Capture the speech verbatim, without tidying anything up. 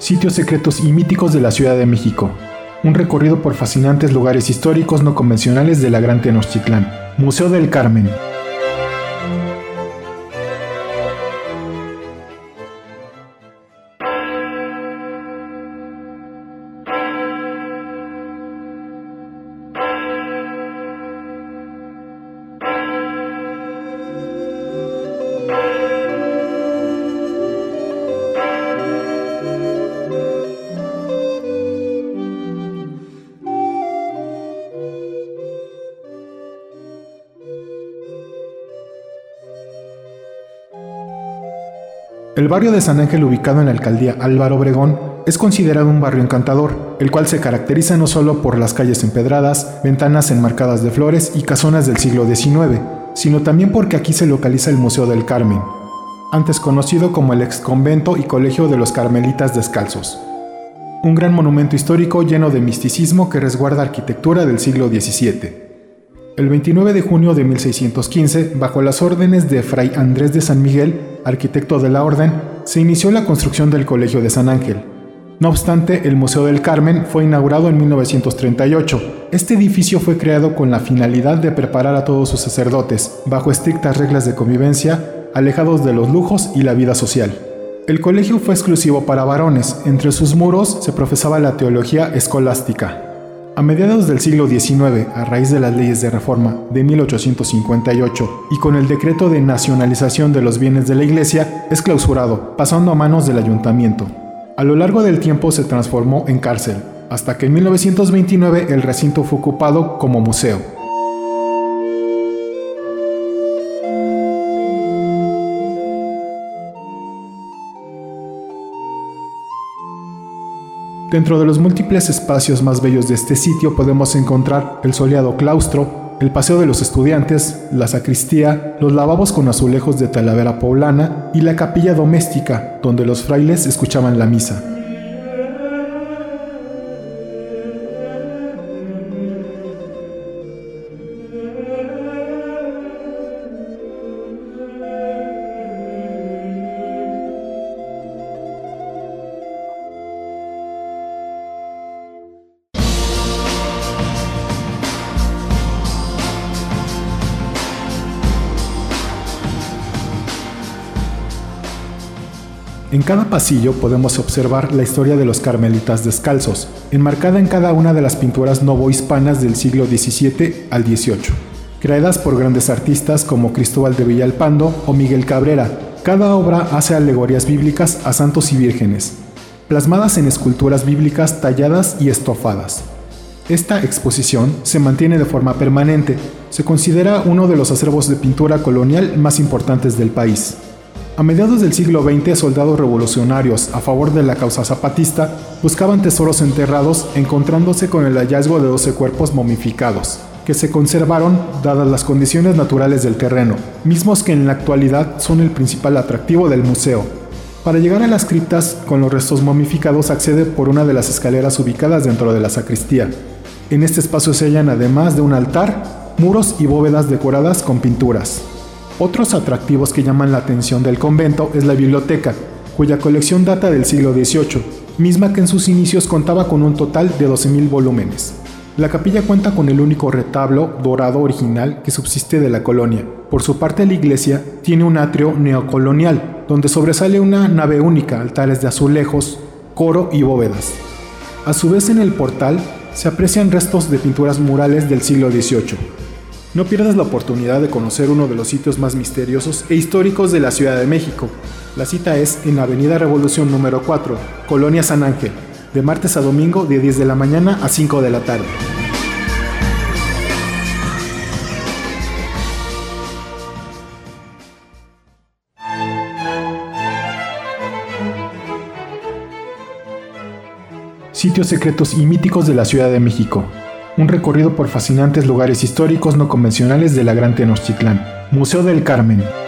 Sitios secretos y míticos de la Ciudad de México. Un recorrido por fascinantes lugares históricos no convencionales de la Gran Tenochtitlán. Museo del Carmen. El barrio de San Ángel, ubicado en la alcaldía Álvaro Obregón, es considerado un barrio encantador, el cual se caracteriza no solo por las calles empedradas, ventanas enmarcadas de flores y casonas del siglo diecinueve, sino también porque aquí se localiza el Museo del Carmen, antes conocido como el exconvento y colegio de los Carmelitas Descalzos. Un gran monumento histórico lleno de misticismo que resguarda arquitectura del siglo diecisiete. El veintinueve de junio de mil seiscientos quince, bajo las órdenes de Fray Andrés de San Miguel, arquitecto de la orden, se inició la construcción del Colegio de San Ángel. No obstante, el Museo del Carmen fue inaugurado en mil novecientos treinta y ocho. Este edificio fue creado con la finalidad de preparar a todos sus sacerdotes, bajo estrictas reglas de convivencia, alejados de los lujos y la vida social. El colegio fue exclusivo para varones. Entre sus muros se profesaba la teología escolástica. A mediados del siglo diecinueve, a raíz de las leyes de reforma de mil ochocientos cincuenta y ocho y con el decreto de nacionalización de los bienes de la iglesia, es clausurado, pasando a manos del ayuntamiento. A lo largo del tiempo se transformó en cárcel, hasta que en mil novecientos veintinueve el recinto fue ocupado como museo. Dentro de los múltiples espacios más bellos de este sitio podemos encontrar el soleado claustro, el paseo de los estudiantes, la sacristía, los lavabos con azulejos de talavera poblana y la capilla doméstica, donde los frailes escuchaban la misa. En cada pasillo podemos observar la historia de los Carmelitas Descalzos, enmarcada en cada una de las pinturas novohispanas del siglo diecisiete al dieciocho, creadas por grandes artistas como Cristóbal de Villalpando o Miguel Cabrera. Cada obra hace alegorías bíblicas a santos y vírgenes, plasmadas en esculturas bíblicas talladas y estofadas. Esta exposición se mantiene de forma permanente. Se considera uno de los acervos de pintura colonial más importantes del país. A mediados del siglo veinte, soldados revolucionarios a favor de la causa zapatista buscaban tesoros enterrados, encontrándose con el hallazgo de doce cuerpos momificados, que se conservaron dadas las condiciones naturales del terreno, mismos que en la actualidad son el principal atractivo del museo. Para llegar a las criptas con los restos momificados accede por una de las escaleras ubicadas dentro de la sacristía. En este espacio se hallan, además de un altar, muros y bóvedas decoradas con pinturas. Otros atractivos que llaman la atención del convento es la biblioteca, cuya colección data del siglo dieciocho, misma que en sus inicios contaba con un total de doce mil volúmenes. La capilla cuenta con el único retablo dorado original que subsiste de la colonia. Por su parte, la iglesia tiene un atrio neocolonial, donde sobresale una nave única, altares de azulejos, coro y bóvedas. A su vez, en el portal se aprecian restos de pinturas murales del siglo dieciocho. No pierdas la oportunidad de conocer uno de los sitios más misteriosos e históricos de la Ciudad de México. La cita es en Avenida Revolución número cuatro, Colonia San Ángel, de martes a domingo de diez de la mañana a cinco de la tarde. Sitios secretos y míticos de la Ciudad de México. Un recorrido por fascinantes lugares históricos no convencionales de la Gran Tenochtitlán. Museo del Carmen.